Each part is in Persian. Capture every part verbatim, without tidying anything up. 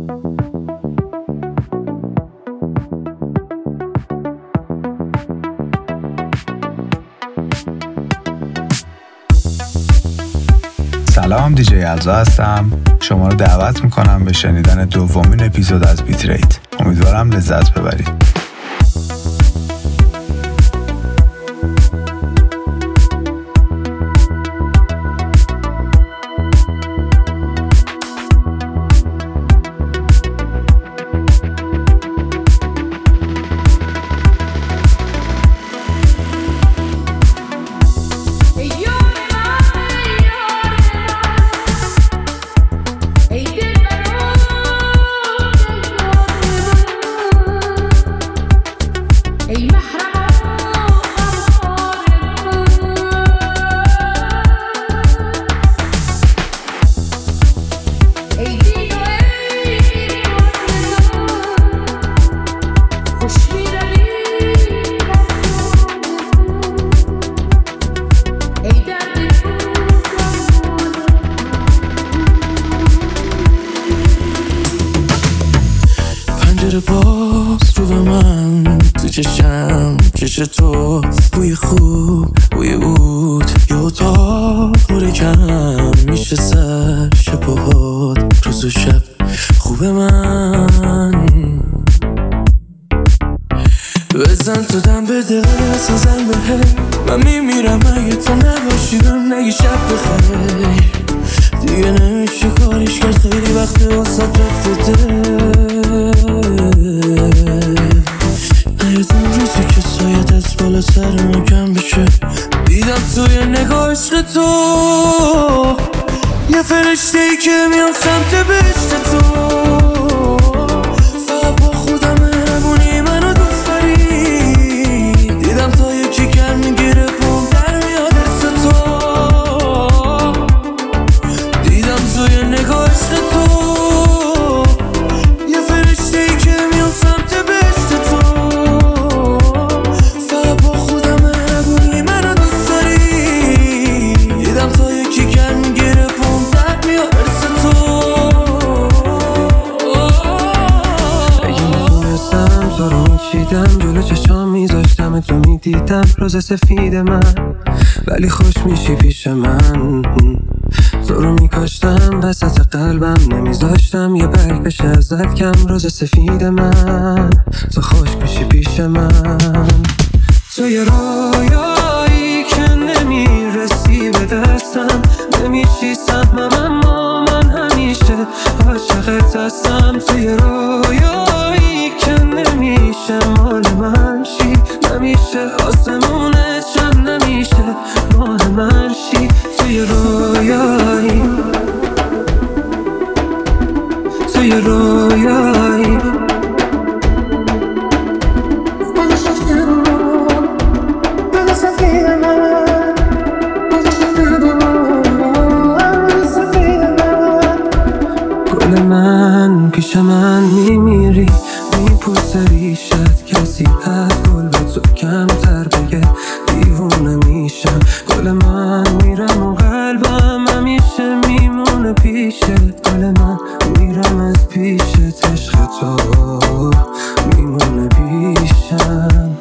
سلام، دیجی یلزا هستم. شما رو دعوت میکنم به شنیدن دومین اپیزود از بیت ریت. امیدوارم لذت ببرید. تو بوی خوب بوی بود یه اتاق نور کم میشه سر شب و هات روز و شب خوب من بزن تو دم بده اصلا زنگ بهه من میمیرم اگه تو نباشی بهم نگی شب بخیر دیگه نمیشه کاریش کرد خیلی وقت واسه رفته نیادم روزی که سایت از بالا سر من کم بشه دیدم توی نگاه عشق تو یه فرشته ای که میام سمت بهشت تو فقط با خودم مهربونی منو دوست داری دیدم تا یکی کر میگیره پام در میاد حس تو دیدم توی نگاه عشق تو یه فرشته ای که میام سمت بهشت تو جلو چشام میذاشتم تو میدیدم روز سفید من ولی خوش میشی پیش من تو رو میکاشتم وسط قلبم نمیذاشتم یه برگ بشه ازت کم روز سفید من تو خوش میشی پیش من تو یه رویایی که نمیرسی به دستم نمیشی سهمم اما من همیشه عاشقت هستم تو یه رویایی که نمیشه مال من شی نمیشه آسمونت شم نمیشه مال من شی توی رویایی توی رویایی گل من پیش من میمیری میپوسه ریشت کسی از گل به تو کمتر بگه دیوونه میشم گل من میرم و قلبم همیشه میمونه پیشه گل من میرم از پیشت عشق تو میمونه پیشم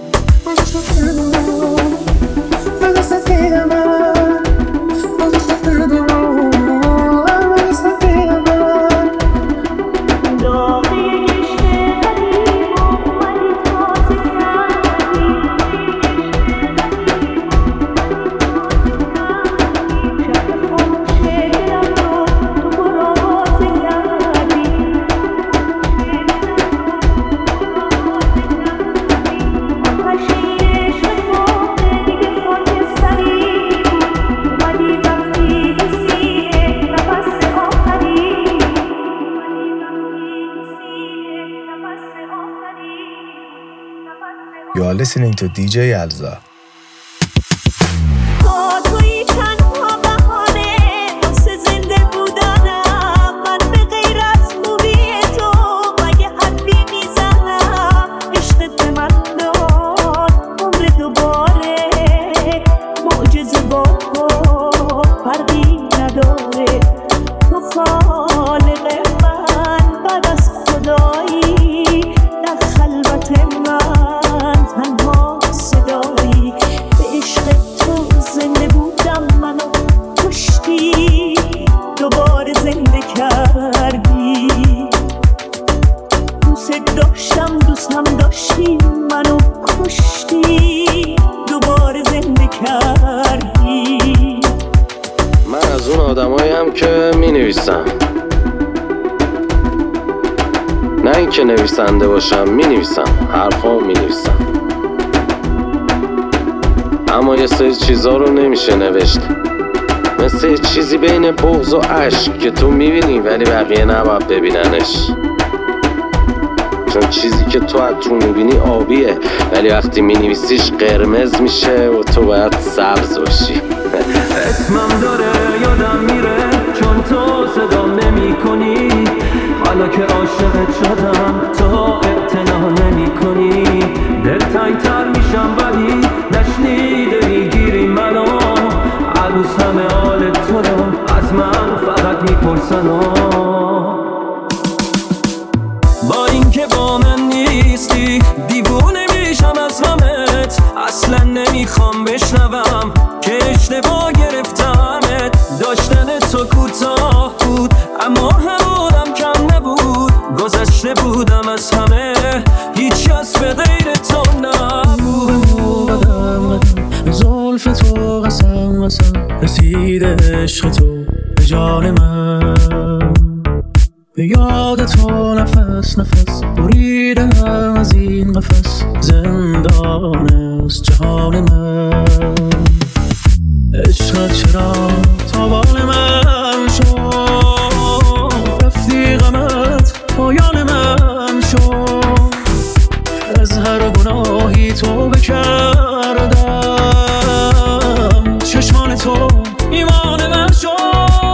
You are listening to دیجی یلزا. خالق من بعد از این که نویسنده باشم می نویسم، حرفام می نویسم، اما یه سری چیزا رو نمیشه نوشت، مثل چیزی بین بغض و عشق که تو میبینی ولی بقیه نباید ببیننش، چون چیزی که تو از تو میبینی آبیه ولی وقتی مینویسیش قرمز میشه و تو باید سبز باشی. اسمم داره یادم میره چون تو صدا نمی کنی، حالا که عاشقت شدم تو اعتنا نمی کنی، دلتنگ‌تر میشم ولی نشنیده میگیری منو، عروس همه حال تو رو از من فقط میپرسن، با اینکه با من نیستی دیوونه میشم از غمت، اصلا نمیخوام بشنوم که اشتباه گرفتمت، داشتن تو کوتاه بود اما همونم کم نبود، گذشته بودم از همه هیچ کس به غیر تو نبود، قدم قدم زلف تو قسم قسم رسید عشق تو به جان من، به یاد تو نفس نفس بریدم از این قفس، زندان است جهان من، عشقت چرا تاوان من شد، رفتی غمت پایان من شد، از هر گناهی تو بکردم، چشمان تو ایمان من شد،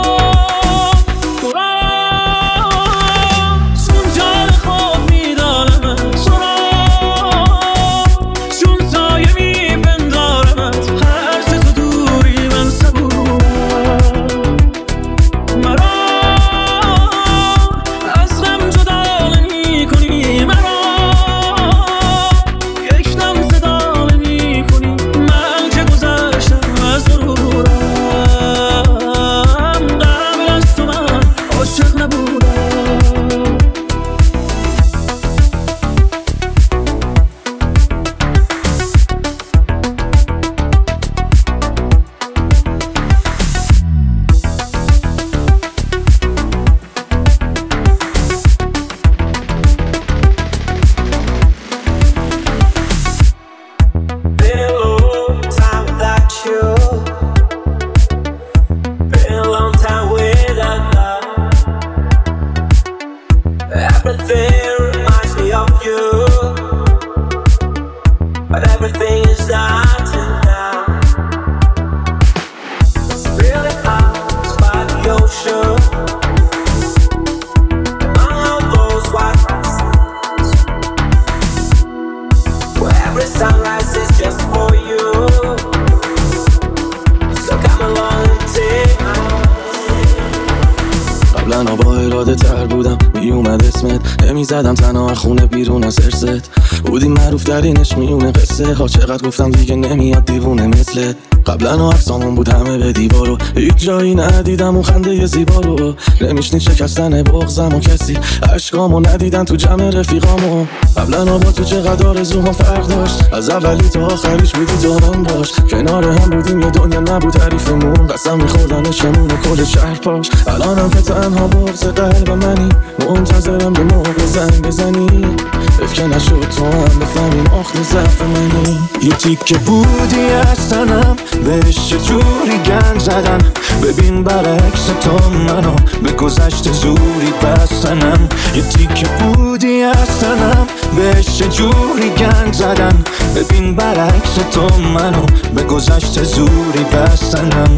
قبلا با اراده تر بودم میومد اسمت، نمیزدم تنها خونه بیرون از ارست، بودی معروف ترینش میونه قصه ها، چقدر گفتم دیگه نمیاد دیوونه مثلت، قبلا عکسامون بود همه به دیوارو، هیچ جایی ندیدم اون خنده زیبا رو، نمیشنید شکستن بغضم و کسی عشقامو ندیدن تو جمع رفیقامو، قبلا با تو چقدر آرزوام فرق داشت، از اولی تا آخریش بودی تو من باش، کنار هم بودیم یه دنیا نبود تعریفمون، قسم میخوردنشمون و کل شهر پاش، الانم که تنها بغض قلب منی، منتظرم یه موقع زنگ بزنی، افکه نشد تو هم بفهمیم آخر ضعف منی، یه تیکه بودی از تنم بهش چجوری گند زدم، ببین برعکس تو منو به گذشته زوری بستنم، یه تیکه بودی از تنم بهش چجوری گند زدم، ببین برعکس تو منو به گذشته زوری بستنم.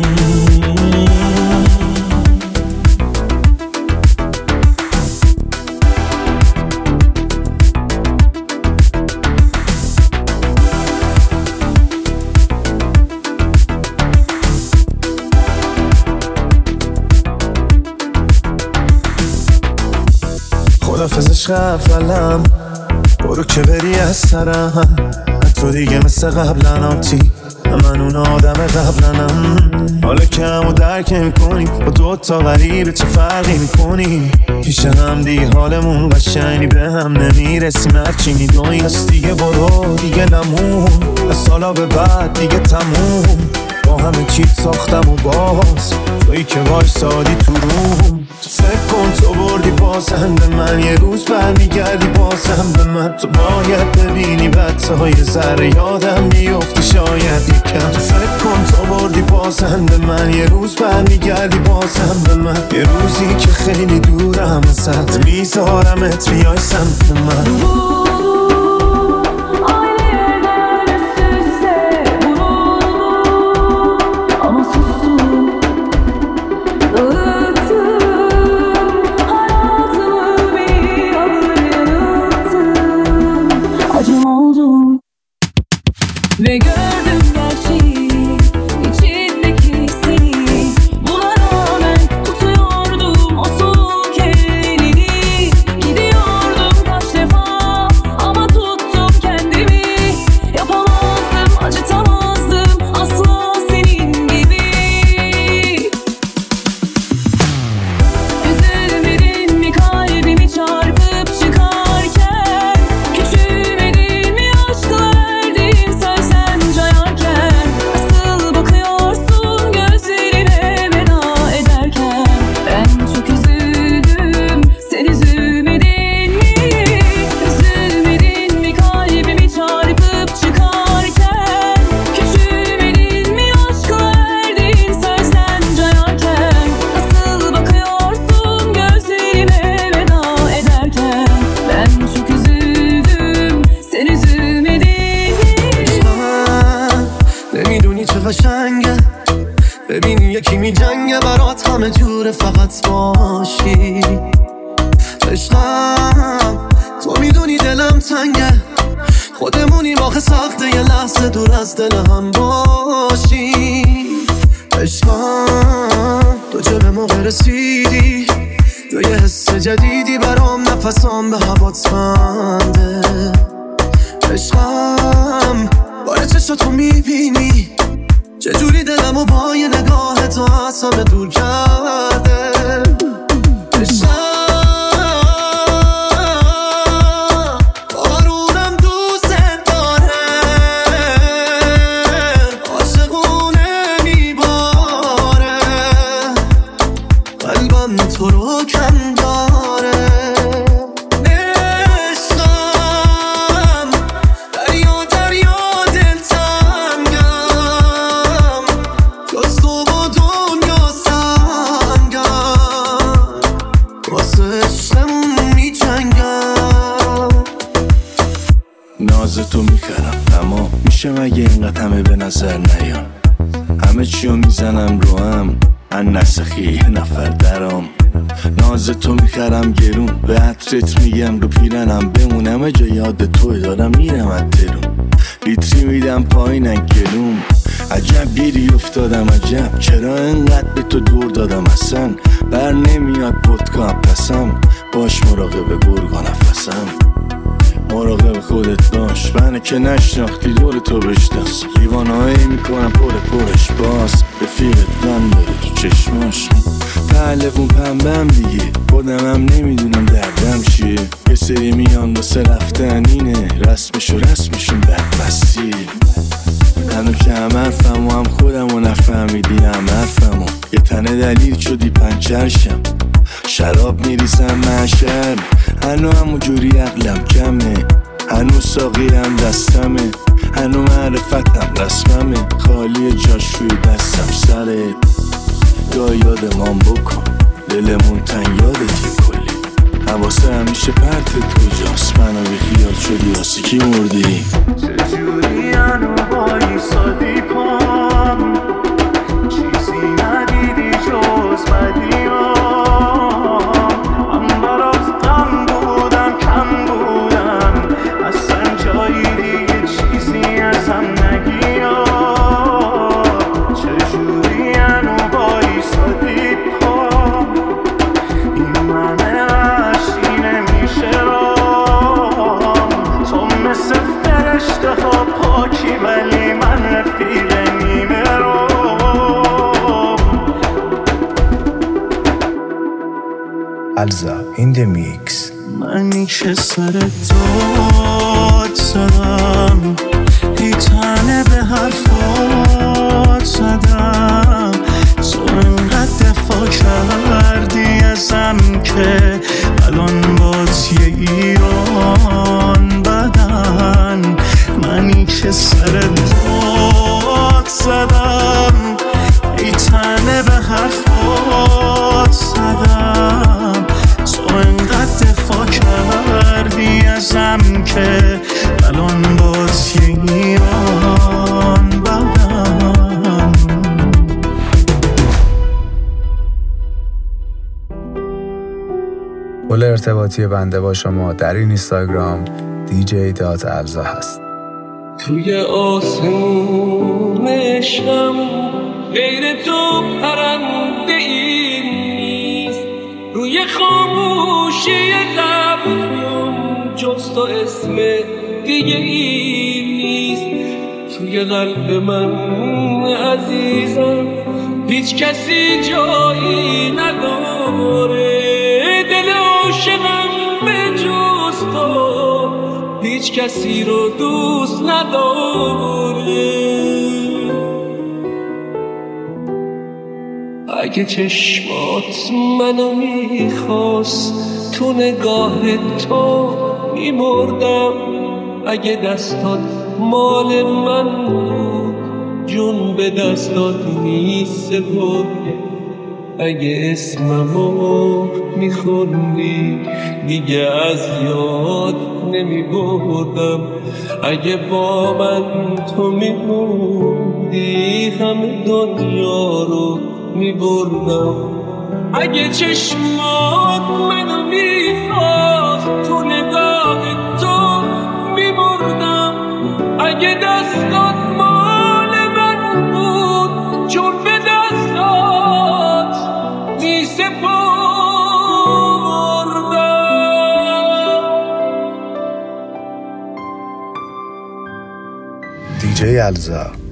خدافزش غفلم، برو که بری از سرم، تو دیگه مثل قبلن آتی، من اون آدم قبلنم، حالا که همو درک میکنی با دوتا غریبه چه فرقی میکنی، پیش هم دیگه حالمون قشنگی به هم نمیرسیم، هرچی میدونی از دیگه برو دیگه نمون، از سالا به بعد دیگه تموم، با همه چیز ساختم و باز تویی که وایسادی تو روم. تو فکر کن تو بردی بازنده من، یه روز برمیگردی بازم به من. تو باید ببینی بدتای ذره یادم میفتی شاید یکم. تو فکر کن تو بردی بازنده من، یه روز برمیگردی بازم به من. یه روزی که خیلی دورم ازت میذارمت بیای سمت من. Ve gördüm gerçeği içindeki seni. Buna rağmen tutuyordum o soğuk elini. Gidiyordum kaç defa ama tuttum kendimi. Yapamazdım, acıtamazdım asla senin gibi. Üzülmedin mi kalbimi çarpıp çıkarken? Küçülmedin mi aşkla verdiğim söz? قشنگه ببینی یکی می جنگه برات همه جوره فقط باشی. عشقم تو میدونی دلم تنگه، خودمونیم آخه سخته یه لحظه دور از دل هم باشی. عشقم تو چه به موقع رسیدی، تو یه حس جدیدی برام نفسام به هوات بنده. عشقم باره چشاتو میبینی چجوری دلمو با یه نگاه تو از همه دور کرده. عشقم بارونم دوست داره، عاشقونه میباره، قلبم تو رو کم داره. عشقم دریا دریا دلتنگم، جز تو با دنیا سنگم، واسه عشقمون میجنگم. ناز تو میکرم اما میشه مگه اینقدر همه به نظر نیان؟ همه چیو میزنم رو هم ان نسخی یه نفر درام. ناز تو میخرم گرون به عطرت میگم رو پیرنم بمونم، همه جا یاد توی دارم میرم از درون. لیتری میدم پایینن گلوم، عجب گیری افتادم عجب چرا انقدر به تو دور دادم. اصلا بر نمیاد پدکا پسم، باش مراقب گرگا نفسم. مراقب خودت باش بنه که نشناختی دور تو بشناس. لیوانهایی میکنم پر پرش باز رفیقت گن بره تو چشماش. پهلوون پنبم دیگه خودمم نمیدونم دردم چیه. یه سری میان واسه رفتن اینه رسمش و رسمشون بدمستی. هنو که هم حرفم و هم خودم و نفهمیدی هم حرفم و یه تنه دلیل شدی پنچرشم. شراب میریزم محشر هنو همون جوری عقلم کمه، هنو ساقی هم دستمه، هنو معرفتم رسممه. خالی جاش روی دستم سرت یا یادمان بکن، دلمون تنگ یادت یه کلی. حواسه همیشه پرتت کجاست، منو بی خیال شدی واسه کی مردی. چجوری هنو بایستادی پام، چیزی ندیدی جز بدیم. من برات غم بودم کم بودم، اصلا جایی دیگه چیزی ازم نگی. چجوری هنو بایستادی پام، این من وحشی نمیشه رام. تو مثل فرشته ها پاکی ولی من رفیق نیمه رو. Alza in the mix. منی که سر داد زدم، هی تنه به حرفات زدم، تو انقدر دفاع کردی ازم که الان باز یه ایران بدن، منی که سر داد زدم، ای تنه به حرفات زدم، تو انقدر دفاع کردی ازم که الان باز یه ایران بدن. پل ارتباطی بنده با شما در این اینستاگرام دی جی دات الزا هست. توی آسمون عشقم غیر تو پرنده ای نیست، روی خاموشی لبم جز تو اسم دیگه ای نیست. توی قلب من عزیزم هیچ کسی جایی نداره، دل عاشقم به جز تو هیچ کسی رو دوست نداره. اگه چشمات منو میخواست تو نگاه تو میمردم، اگه دستات مال من بود جون به دستات میسپردم، اگه اسممو میخوندی دیگه از یاد نمیبردم، اگه با من تو میموندی همه دنیا رو میبردم. اگه چشمات منو میخواست تو نگاه تو میمردم، اگه دستات مال من بود چون به دستات میسپردم. دی جی الزا.